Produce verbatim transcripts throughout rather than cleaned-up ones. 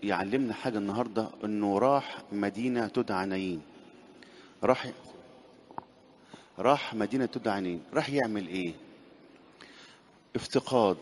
يعلمنا حاجة النهاردة، انه راح مدينة تدعى نايين. راح راح مدينة تدعى نايين، راح يعمل ايه؟ افتقاد.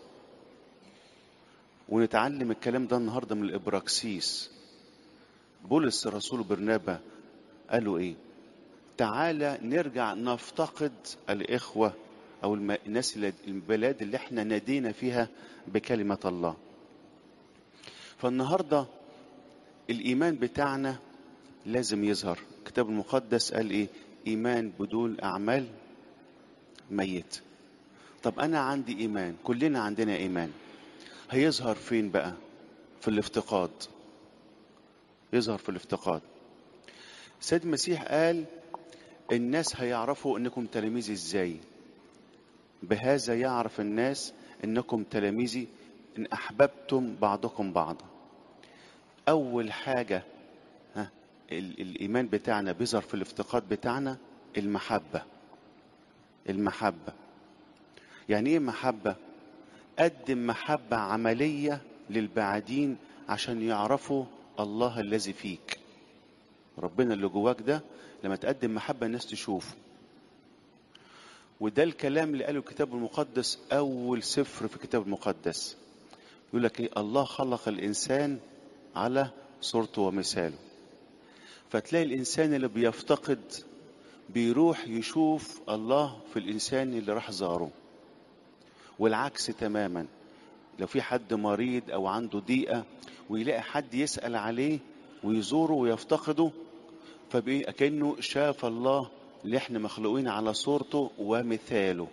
ونتعلم الكلام ده النهاردة من الإبراكسيس. بولس الرسول برنابا قالوا ايه؟ تعالى نرجع نفتقد الإخوة أو الم- الناس اللي البلاد اللي احنا نادينا فيها بكلمة الله. فالنهاردة الإيمان بتاعنا لازم يظهر. الكتاب المقدس قال ايه؟ إيمان بدون أعمال ميت. طب أنا عندي إيمان، كلنا عندنا إيمان، هيظهر فين بقى؟ في الافتقاد. يظهر في الافتقاد. سيد المسيح قال الناس هيعرفوا انكم تلاميذي ازاي؟ بهذا يعرف الناس انكم تلاميذي ان احببتم بعضكم بعضا. اول حاجة ها ال- الايمان بتاعنا بيظهر في الافتقاد بتاعنا. المحبة. المحبة يعني ايه محبة؟ قدم محبة عملية للبعادين عشان يعرفوا الله الذي فيك. ربنا اللي جواك ده لما تقدم محبة الناس تشوفه. وده الكلام اللي قاله الكتاب المقدس، أول سفر في الكتاب المقدس يقول لك إيه؟ الله خلق الإنسان على صورته ومثاله. فتلاقي الإنسان اللي بيفتقد بيروح يشوف الله في الإنسان اللي راح زاره. والعكس تماما. لو في حد مريض أو عنده ضيقة ويلاقي حد يسأل عليه ويزوره ويفتقده، فبإيه؟ كأنه شاف الله اللي احنا مخلوقين على صورته ومثاله.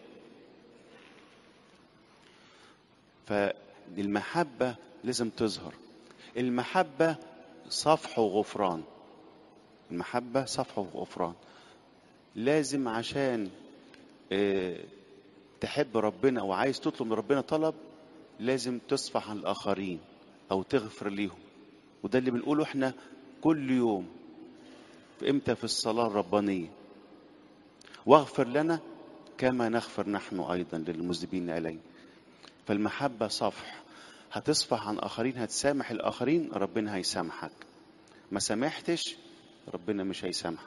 فالمحبة لازم تظهر. المحبة صفح وغفران. المحبة صفح وغفران. لازم عشان اه تحب ربنا وعايز تطلب من ربنا طلب، لازم تصفح عن الآخرين أو تغفر ليهم. وده اللي بنقوله احنا كل يوم. في امتى؟ في الصلاة الربانية. واغفر لنا كما نغفر نحن أيضا للمذنبين إلينا. فالمحبة صفح. هتصفح عن آخرين، هتسامح الآخرين، ربنا هيسامحك. ما سامحتش، ربنا مش هيسامحك.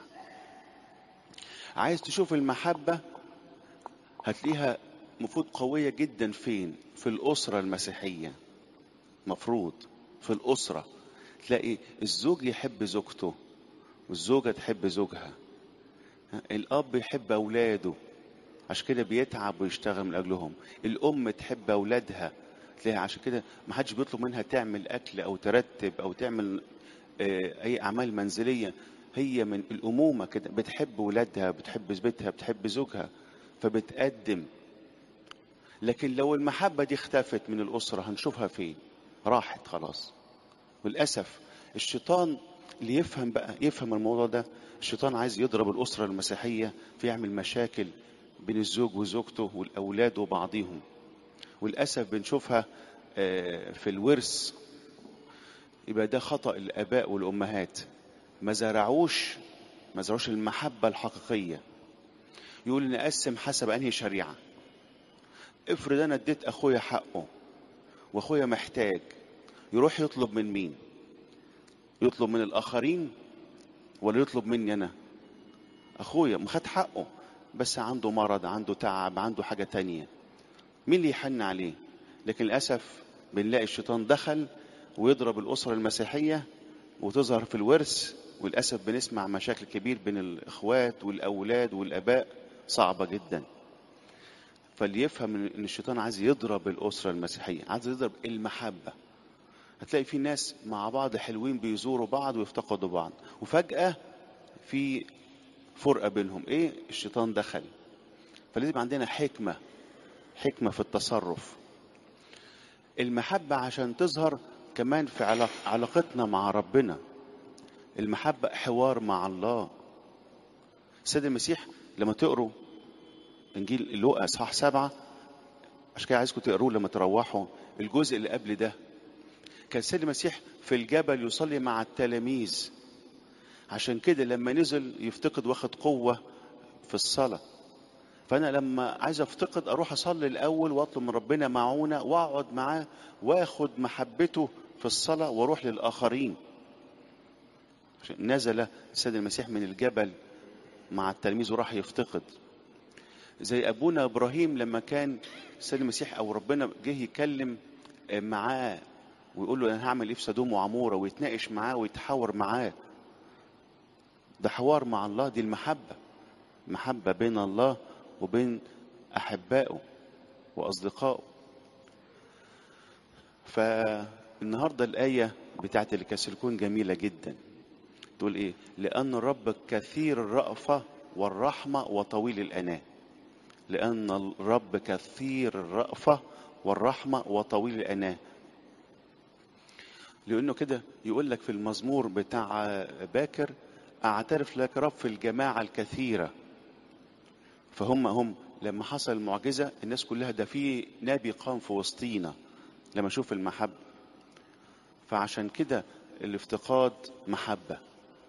عايز تشوف المحبة هتلاقيها مفروض قوية جدا فين؟ في الأسرة المسيحية. مفروض في الأسرة تلاقي الزوج يحب زوجته والزوجة تحب زوجها. الأب يحب أولاده عشان كده بيتعب ويشتغل من أجلهم. الأم تحب أولادها تلاقي عشان كده ما حدش بيطلب منها تعمل أكل أو ترتب أو تعمل آه، أي أعمال منزلية. هي من الأمومة كده بتحب ولادها، بتحب بيتها، بتحب زوجها، فبتقدم. لكن لو المحبة دي اختفت من الأسرة هنشوفها فين؟ راحت خلاص. وللأسف الشيطان اللي يفهم بقى يفهم الموضوع ده. الشيطان عايز يضرب الأسرة المسيحية، فيعمل مشاكل بين الزوج وزوجته والأولاد وبعضهم. وللأسف بنشوفها آه، في الورث. يبقى ده خطأ الآباء والأمهات. ما زرعوش ما زرعوش المحبة الحقيقية. يقول نقسم حسب أنهي شريعة. افرض أنا اديت أخويا حقه وأخويا محتاج، يروح يطلب من مين؟ يطلب من الآخرين ولا يطلب مني أنا؟ أخويا مخد حقه بس عنده مرض، عنده تعب، عنده حاجة تانية، مين اللي يحن عليه؟ لكن للأسف بنلاقي الشيطان دخل ويضرب الأسرة المسيحية وتظهر في الورث. وللأسف بنسمع مشاكل كبير بين الإخوات والأولاد والآباء صعبة جدا. فاللي يفهم ان الشيطان عايز يضرب الأسرة المسيحية، عايز يضرب المحبة. هتلاقي في ناس مع بعض حلوين بيزوروا بعض ويفتقدوا بعض، وفجأة في فرقة بينهم. ايه؟ الشيطان دخل. فلازم عندنا حكمة حكمة في التصرف. المحبة عشان تظهر كمان في علاق علاقتنا مع ربنا. المحبة حوار مع الله. السيد المسيح لما تقروا انجيل لوقا اصحاح سبعة، عشان كده عايزكم تقروه لما تروحوا، الجزء اللي قبل ده كان السيد المسيح في الجبل يصلي مع التلاميذ. عشان كده لما نزل يفتقد واخد قوة في الصلاة. فأنا لما عايز أفتقد أروح أصلي الأول وأطلب من ربنا معونة وأقعد معاه وأخد محبته في الصلاة واروح للآخرين. نزل السيد المسيح من الجبل مع التلميذ وراح يفتقد. زي أبونا إبراهيم لما كان السيد المسيح أو ربنا جه يكلم معاه ويقول له أنا هعمل إيه في سدوم وعمورة، ويتناقش معاه ويتحاور معاه. ده حوار مع الله، دي المحبة، محبة بين الله وبين أحبائه وأصدقائه. فالنهاردة الآية بتاعت الكاسيليكون جميلة جدا، تقول إيه؟ لأن الرب كثير الرأفة والرحمة وطويل الأناة. لأن الرب كثير الرأفة والرحمة وطويل الأناة. لأنه كده يقول لك في المزمور بتاع باكر أعترف لك رب في الجماعة الكثيرة. فهم هم لما حصل المعجزة الناس كلها ده في نبي قام في وسطينا لما شوف المحبة. فعشان كده الافتقاد محبة.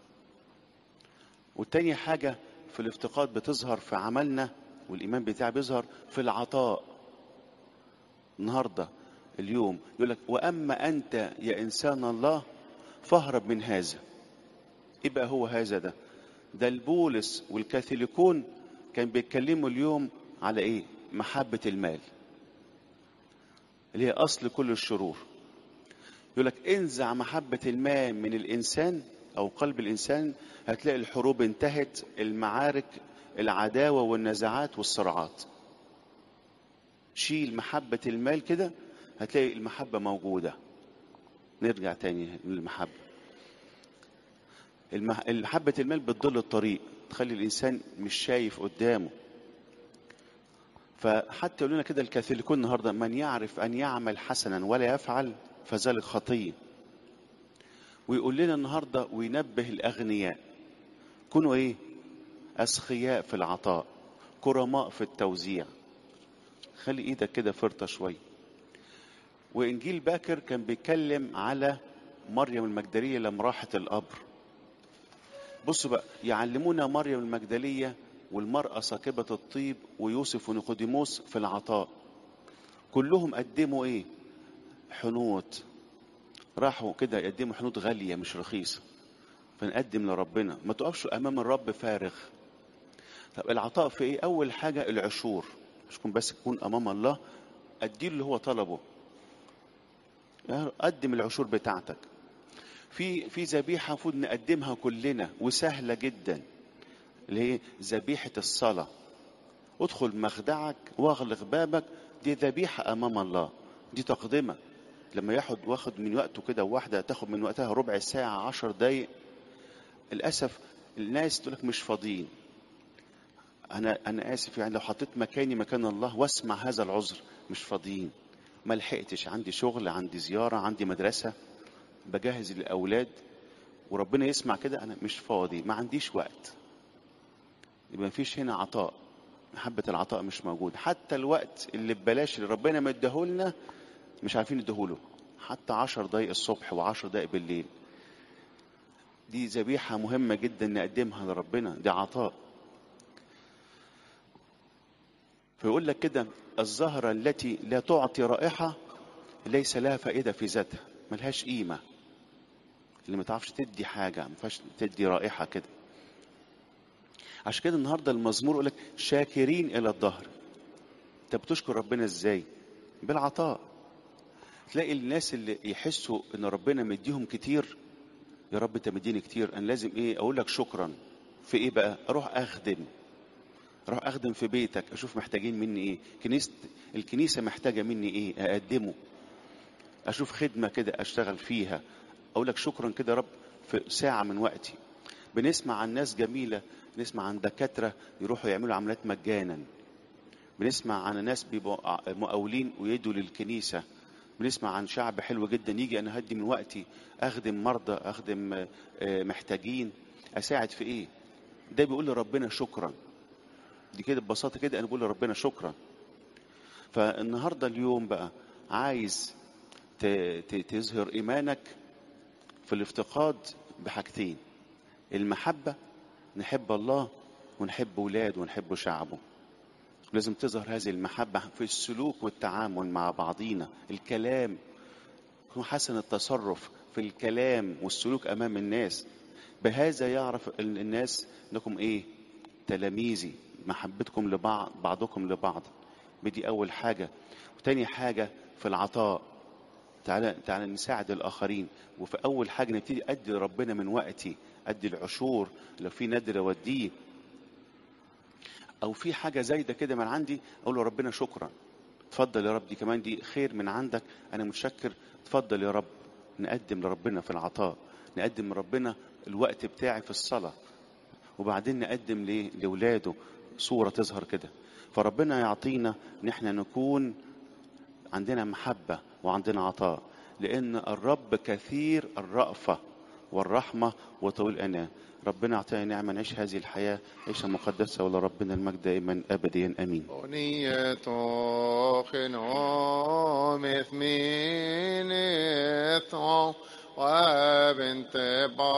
والتاني حاجة في الافتقاد بتظهر في عملنا، والإيمان بتاعي بيظهر في العطاء. النهاردة اليوم يقول لك وأما أنت يا إنسان الله فاهرب من هذا. إيه بقى هو هذا ده؟ ده البولس والكاثوليكون كان بيتكلموا اليوم على إيه؟ محبة المال اللي هي أصل كل الشرور. يقول لك انزع محبة المال من الإنسان أو قلب الإنسان هتلاقي الحروب انتهت، المعارك، العداوة والنزاعات والصراعات. شيل محبة المال كده هتلاقي المحبة موجودة. نرجع تاني للمحبة. المحبة المال بتضل الطريق، تخلي الإنسان مش شايف قدامه. فحتى يقول لنا كده الكاثوليكون النهارده من يعرف أن يعمل حسنا ولا يفعل فذلك خطية. ويقول لنا النهارده وينبه الأغنياء كونوا إيه؟ أسخياء في العطاء، كرماء في التوزيع. خلي إيدك كده فرطة شوي. وإنجيل باكر كان بيتكلم على مريم المجدلية لما راحت القبر. بصوا بقى يعلمونا مريم المجدلية والمرأة ساكبة الطيب ويوسف ونيقوديموس في العطاء. كلهم قدموا إيه؟ حنوت. راحوا كده يقدموا حنوت غالية مش رخيصة، فنقدم لربنا. ما تقفش أمام الرب فارغ. طب العطاء في إيه؟ أول حاجة العشور. مش كون بس تكون أمام الله أدي اللي هو طلبه. قدم العشور بتاعتك. في في ذبيحة المفروض نقدمها كلنا وسهلة جدا، اللي هي ذبيحة الصلاة. ادخل مخدعك واغلق بابك، دي ذبيحة أمام الله، دي تقدمة. لما ياخد واخد من وقته كده، واحدة تاخد من وقتها ربع ساعة عشر دقايق. للأسف الناس تقول لك مش فاضيين. أنا أنا آسف يعني لو حطيت مكاني مكان الله واسمع هذا العذر، مش فاضيين، ما لحقتش، عندي شغل، عندي زيارة، عندي مدرسة، بجهز الأولاد. وربنا يسمع كده أنا مش فاضي، ما عنديش وقت. يبقى ما فيش هنا عطاء، محبة العطاء مش موجود. حتى الوقت اللي ببلاش اللي ربنا مديهولنا مش عارفين نديهوله. حتى عشر دقايق الصبح وعشر دقايق بالليل، دي ذبيحة مهمة جدا نقدمها لربنا، دي عطاء. فيقول لك كده الزهرة التي لا تعطي رائحة ليس لها فائدة في ذاتها، ملهاش قيمة. اللي ما تعرفش تدي حاجة، ما فيهاش تدي رائحة كده. عشان كده النهارده المزمور يقول لك شاكرين إلى الظهر. انت بتشكر ربنا ازاي؟ بالعطاء. تلاقي الناس اللي يحسوا ان ربنا مديهم كتير، يا رب انت مديني كتير، انا لازم ايه؟ اقول لك شكرا. في ايه بقى؟ اروح اخدم، اروح اخدم في بيتك، اشوف محتاجين مني ايه، كنيسة الكنيسة محتاجة مني ايه اقدمه، اشوف خدمة كده اشتغل فيها، اقول لك شكرا كده يا رب في ساعة من وقتي. بنسمع عن ناس جميلة، بنسمع عن دكاترة يروحوا يعملوا عمليات مجانا، بنسمع عن ناس بيبقوا مقاولين ويدوا للكنيسة، بنسمع عن شعب حلو جدا يجي انا هدي من وقتي اخدم مرضى، اخدم محتاجين، اساعد في ايه. ده بيقول لربنا شكرا. دي كده ببساطة كده انا بقول لربنا شكرا. فالنهاردة اليوم بقى عايز تظهر ايمانك في الافتقاد بحاجتين: المحبة، نحب الله ونحب ولاده ونحب شعبه. لازم تظهر هذه المحبة في السلوك والتعامل مع بعضينا، الكلام. يكون حسن التصرف في الكلام والسلوك أمام الناس. بهذا يعرف ال- الناس انكم ايه؟ تلاميذي، محبتكم لبعض، بعضكم لبعض. بدي اول حاجة. وتاني حاجة في العطاء، تعالى تعالى نساعد الاخرين. وفي اول حاجة نبتدي ادي لربنا من وقتي، ادي العشور، لو في ندر اوديه، او في حاجة زايدة كده من عندي اقول له ربنا شكرا، اتفضل يا رب، دي كمان دي خير من عندك، انا متشكر، اتفضل يا رب. نقدم لربنا في العطاء، نقدم لربنا الوقت بتاعي في الصلاة، وبعدين نقدم ليه؟ لولاده صورة تظهر كده. فربنا يعطينا ان احنا نكون عندنا محبة وعندنا عطاء، لان الرب كثير الرأفة والرحمة وطويل الأناة. ربنا يعطينا نعمة نعيش هذه الحياة عيشة مقدسة، ولربنا المجد دائما أبديا آمين. أغنية خنوم إثمين إثم وبنت